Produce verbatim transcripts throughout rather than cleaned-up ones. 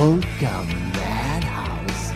Polka Madhouse.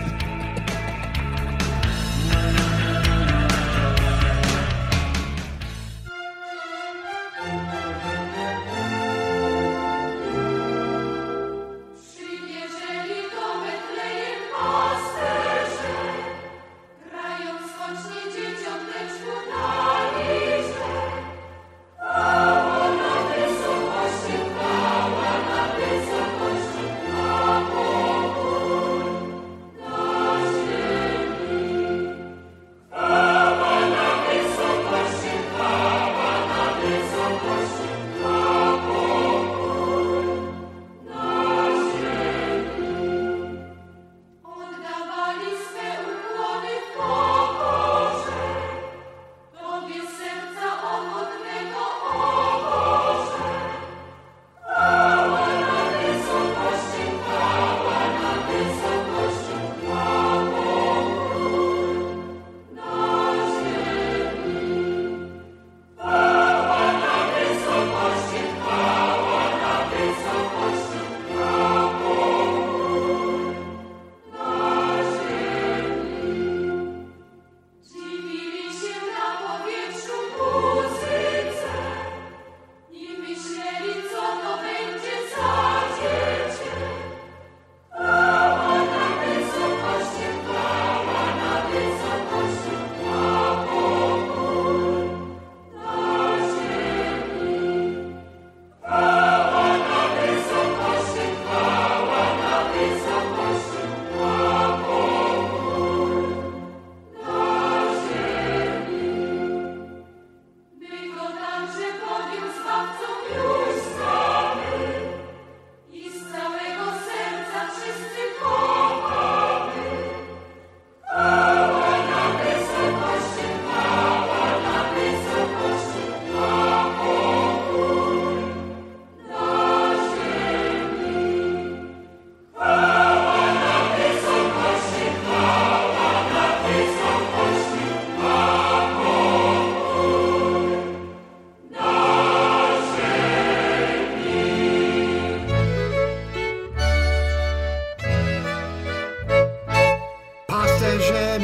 Pasterze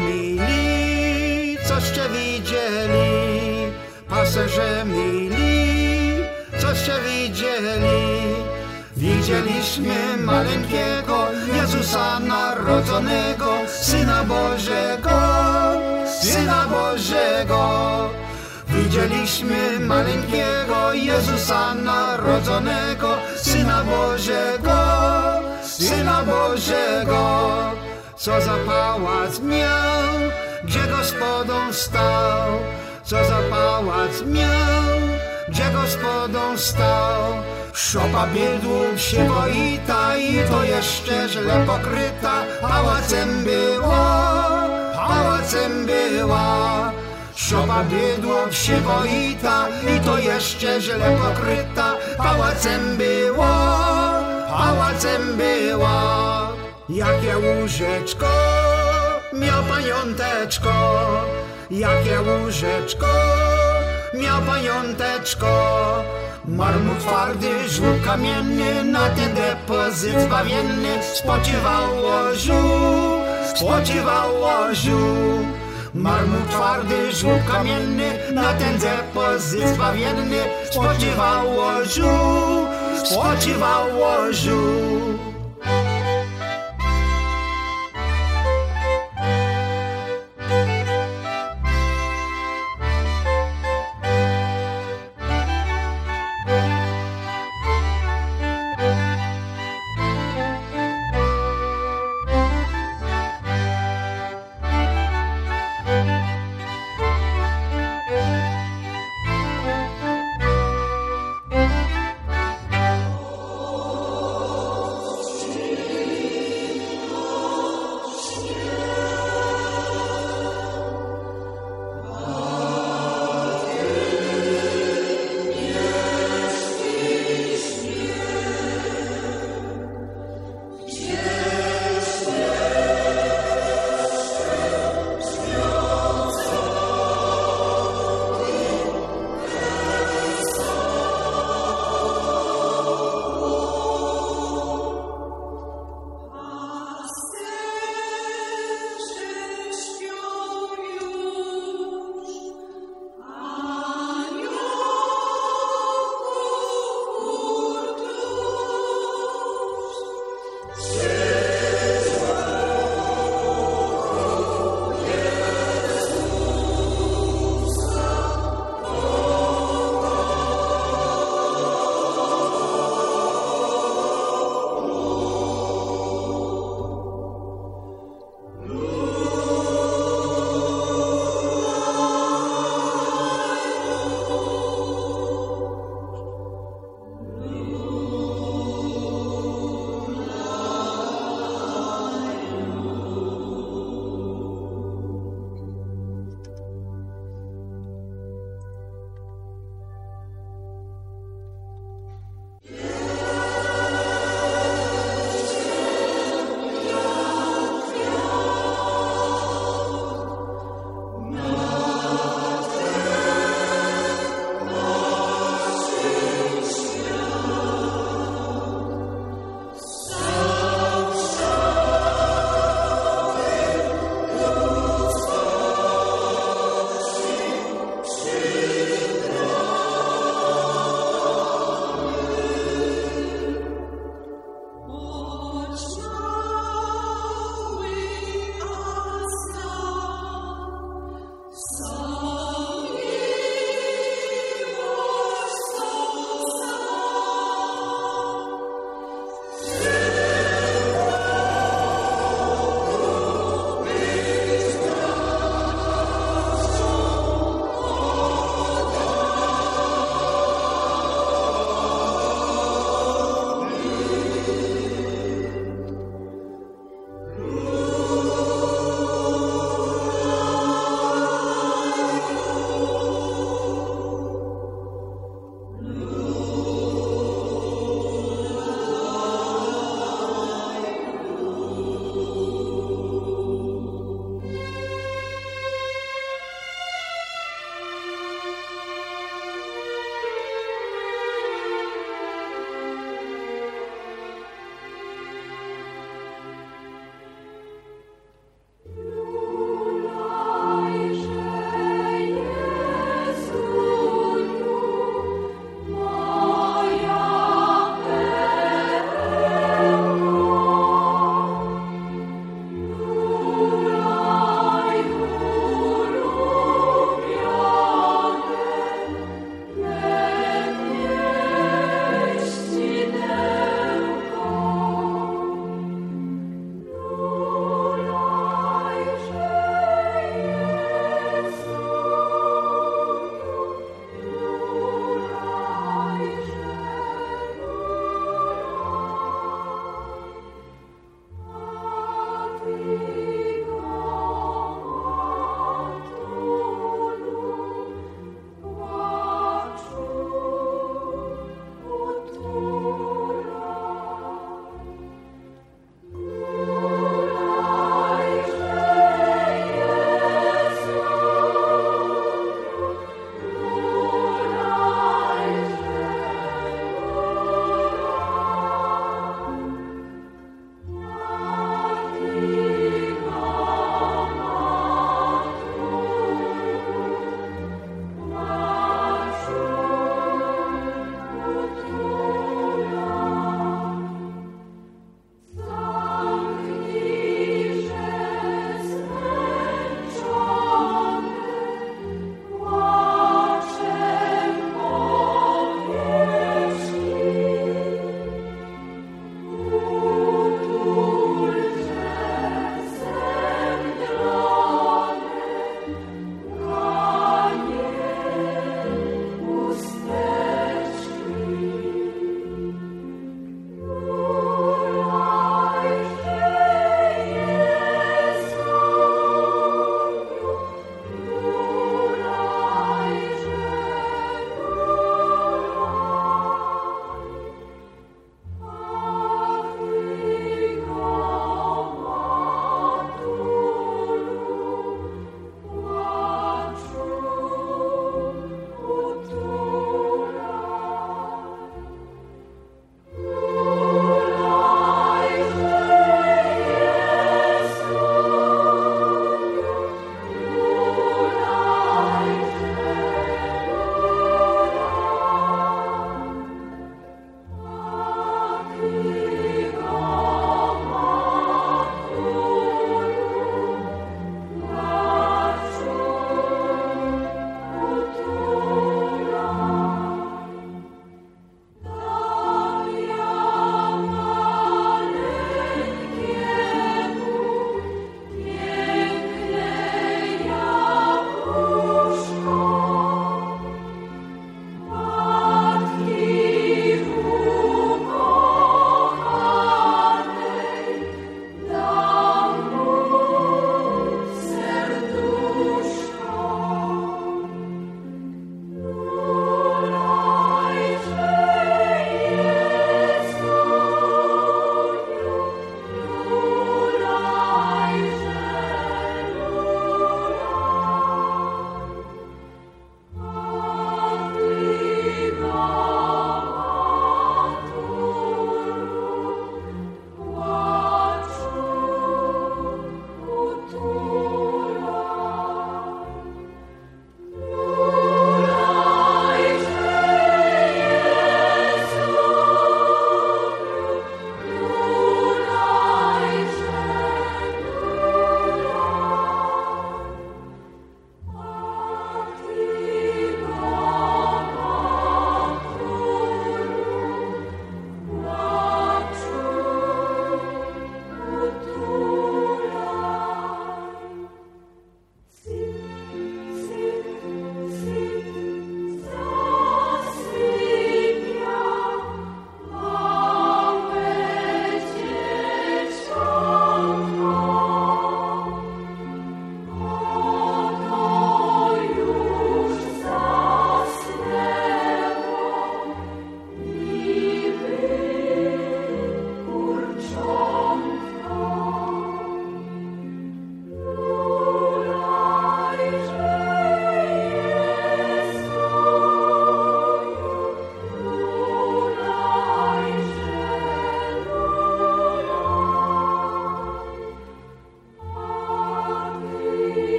mili, coście widzieli, pasterze mili, coście widzieli. Widzieliśmy maleńkiego Jezusa narodzonego, Syna Bożego, Syna Bożego. Widzieliśmy maleńkiego Jezusa narodzonego, Syna Bożego, Syna Bożego. Co za pałac miał, gdzie gospodą stał, co za pałac miał, gdzie gospodą stał. Szopa biedłów się boita i to jeszcze źle pokryta, pałacem była, pałacem była. Szopa biedłów się boita i to jeszcze źle pokryta, pałacem była, pałacem była. Jakie łóżeczko miał paniąteczko, jakie łóżeczko miał paniąteczko. Marmur twardy, żółw kamienny, na ten depozyt zbawienny spoczywał łożu, spoczywał łożu. Marmur twardy, żółw kamienny, na ten depozyt zbawienny spoczywał łożu, spoczywał łożu.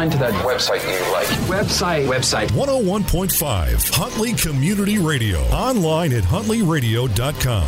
line to that website you like. Website. Website. one oh one point five Huntley Community Radio. Online at huntley radio dot com.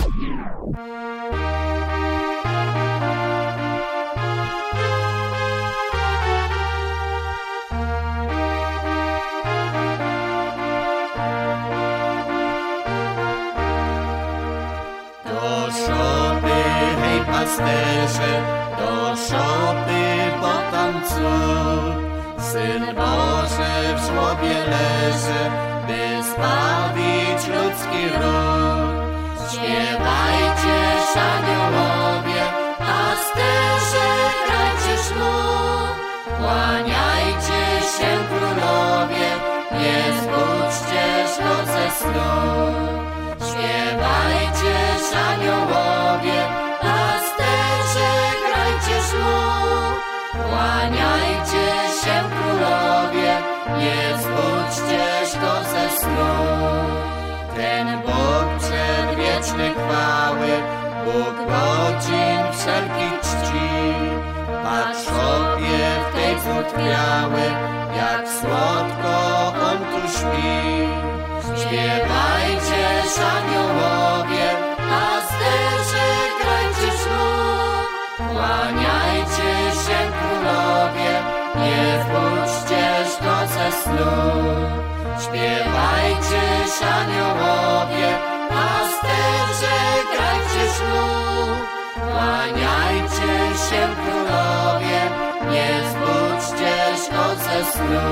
Do szopy, hej pasterze, do szopy, bo tam cud. Syn Boży w żłobie leży, by zbawić ludzki ród. Śpiewajcie, szaniołowie, pasterze, grajcie szlug. Kłaniajcie się, królowie, nie zbudźcie szlo ze snu. Śpiewajcie, szaniołowie, pasterze, grajcie szlug. Kłaniajcie się, królowie, nie zbudźcie szlo ze snu. Ten Bóg przedwieczny chwały, Bóg godzin wszelkich czci. Patrz sobie w tej cudwiały, jak słodko on tu śpi. Śpiewajcie, szaniołowie, pasterze, grajcie szlug. Kłaniajcie się, królowie, nie zbudźcie szlo ze snu. Śpiewajcie, szaniołowie, pasterze, grajcie szlug. Kłaniajcie się, królowie, nie zbudźcie szlo ze snu.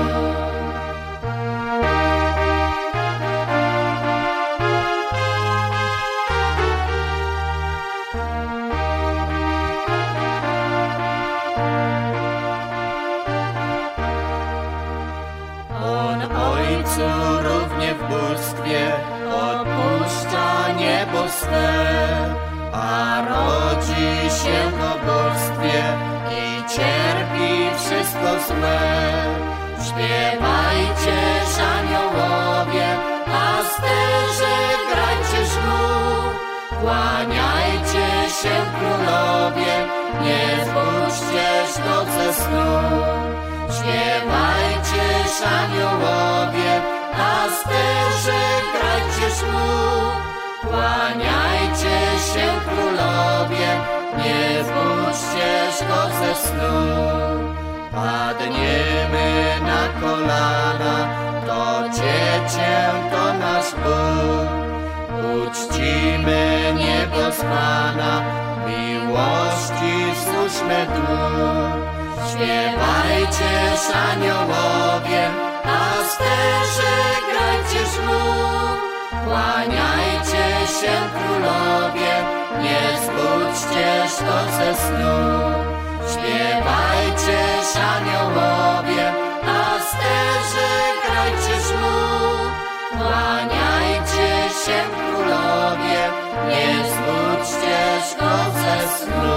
Równie w bóstwie odpuszcza niebo swe, a rodzi się w bóstwie i cierpi wszystko złe. Śpiewajcie, szaniołowie, pasterze, grajcie szlug. Kłaniajcie się, królowie, nie zbudźcie szlo ze snu. Śpiewajcie, szaniołowie, pasterze, grajcie szlug. Kłaniajcie się, królowie, nie zbudźcie szlo ze snu. Padniemy na kolana, to Cię, to nasz Bóg. Uczcimy niebo z Pana, miłości słuszny dług. Śpiewajcie, szaniołowie, pasterze, grajcie szlug. Kłaniajcie się, królowie, nie zbudźcie szlo ze snu. Śpiewajcie, szaniołowie, pasterze, grajcie szlug. Kłaniajcie się, królowie, nie zbudźcie szlo ze snu.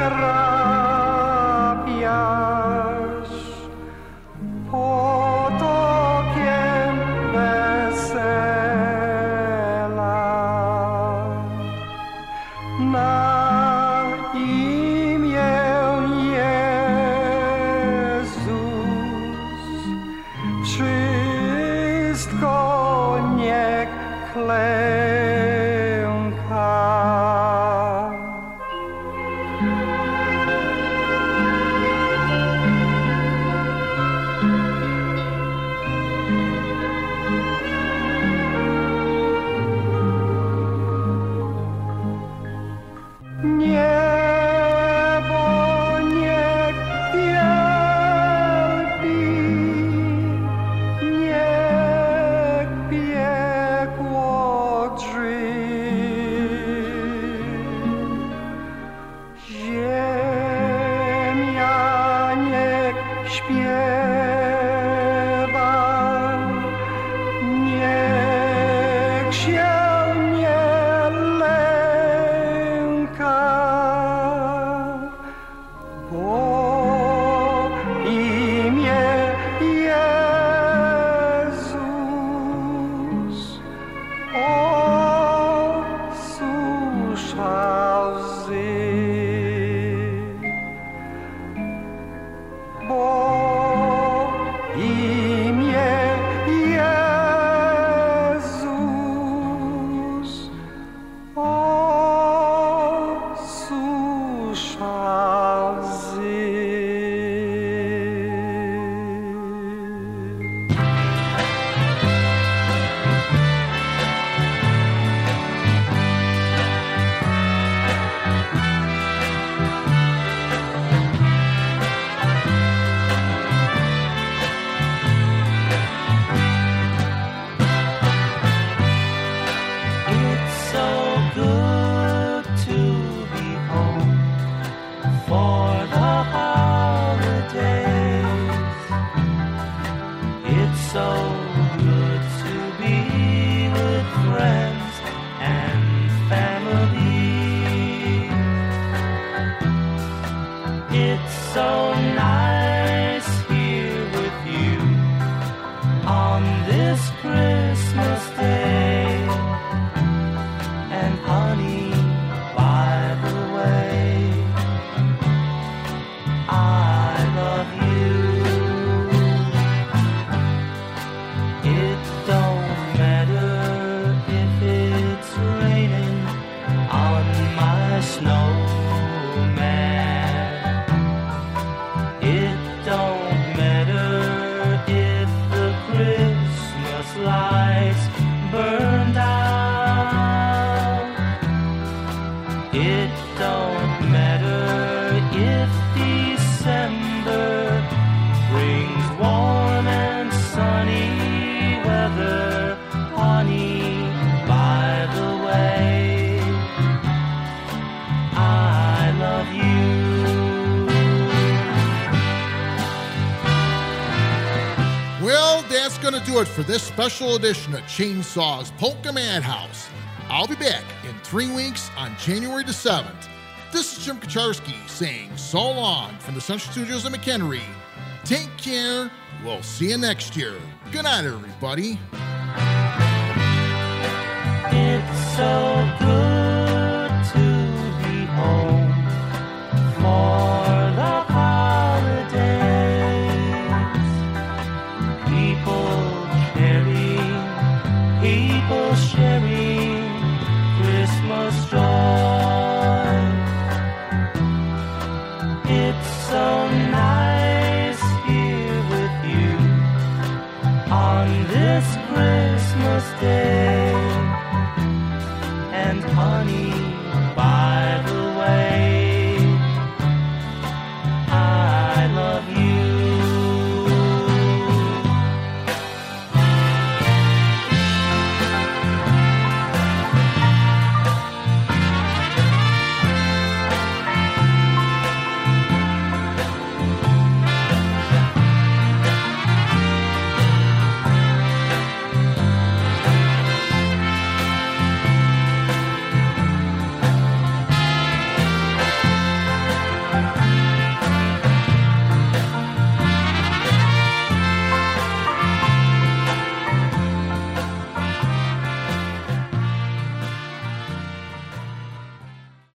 zakrapiasz potokiem wesela. Na imię Jezus wszystko niech klęka. Niebo niech wielbi, niech piekło drży. Ziemia niech śpiewa, niech się nie lęka, bo imię Jezus osusza łzy. Bo imię Jezus osusza łzy. It's so good to be home for the holidays. It's so good to be with friends and family. It's so nice here with you on this Christmas day. And honey, by the way, I love you. It don't matter if it's raining on my snowman. It don't matter if the Christmas lights burn down. It don't matter if December brings warm and sunny weather. Honey, by the way, I love you. Well, that's going to do it for this special edition of Chainsaw's Polka Madhouse. I'll be back in three weeks on January the seventh. This is Jim Kacharski saying so long from the Central Studios of McHenry. Take care. We'll see you next year. Good night, everybody. It's so